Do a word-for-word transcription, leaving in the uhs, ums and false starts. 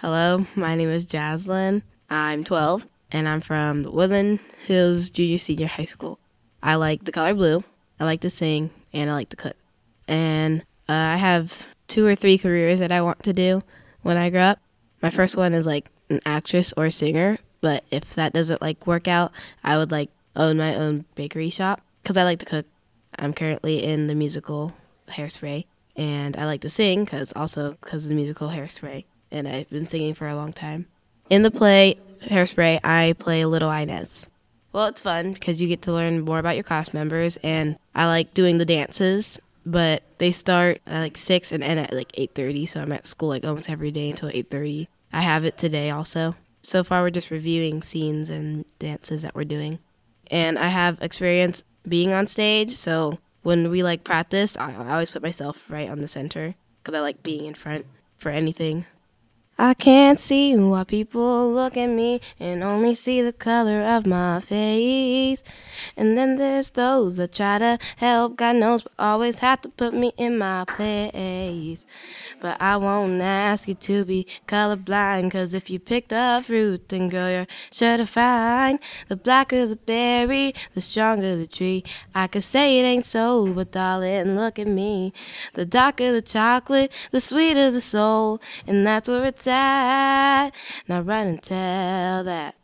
Hello, my name is Jaslyn. I'm twelve, and I'm from the Woodland Hills Junior Senior High School. I like the color blue, I like to sing, and I like to cook. And uh, I have two or three careers that I want to do when I grow up. My first one is like an actress or singer, but if that doesn't like work out, I would like own my own bakery shop because I like to cook. I'm currently in the musical Hairspray, and I like to sing because also because of the musical Hairspray, and I've been singing for a long time. In the play Hairspray, I play Little Inez. Well, it's fun because you get to learn more about your cast members, and I like doing the dances, but they start at like six and end at like eight thirty, so I'm at school like almost every day until eight thirty. I have it today also. So far, we're just reviewing scenes and dances that we're doing. And I have experience being on stage, so when we like practice, I, I always put myself right on the center because I like being in front for anything. I can't see why people look at me and only see the color of my face. And then there's those that try to help, God knows, but always have to put me in my place. But I won't ask you to be colorblind, 'cause if you picked a fruit, then girl, you're sure to find the blacker the berry, the stronger the tree. I could say it ain't so, but darling, look at me. The darker the chocolate, the sweeter the soul, and that's where it's at. Now run and tell that